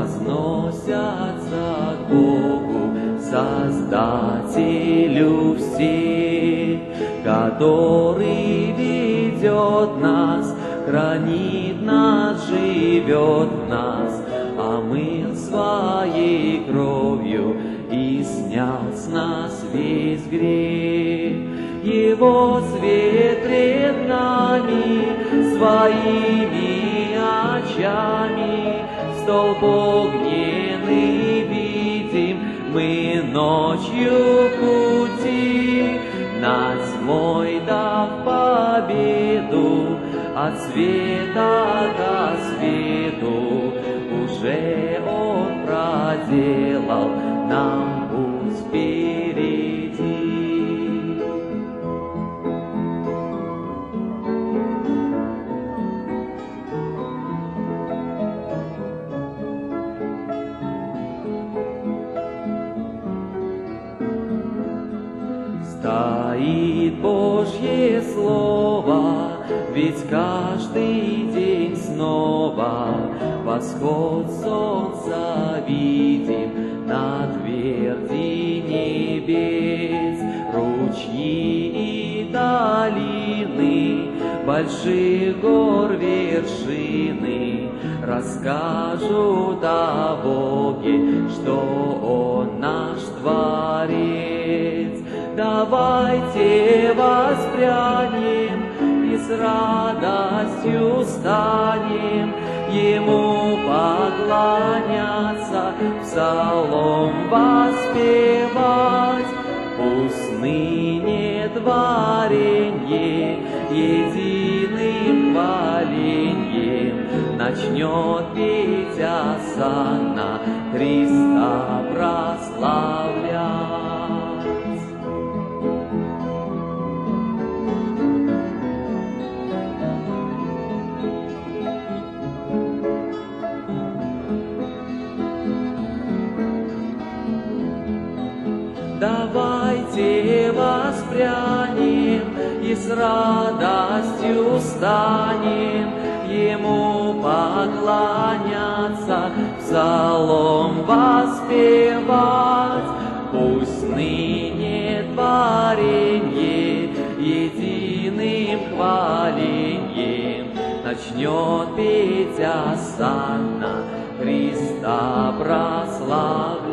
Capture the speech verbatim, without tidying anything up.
возносятся к Богу, Создателю всех, который ведет нас, хранит нас, живет в нас, омыл своей кровью и снял с нас весь грех. Его свет пред нами своими очами, столб огненный видим мы ночью пути, над тьмой дав победу, от света до свету уже Он проделал нам путь впереди. Стоит Божье Слово, ведь каждый день снова восход солнца видим на тверди небес. Ручьи и долины, больших гор вершины расскажут о Боге, что Он наш Творец. Давайте воспрянем и с радостью станем Ему поклоняться, псалом воспевать. Пусть ныне творенье единым хваленьем начнет петь осанна, Христа прославлять. Давайте воспрянем и с радостью станем Ему поклоняться, псалом воспевать. Пусть ныне творенье единым хваленьем начнет петь осанна, Христа прославлять.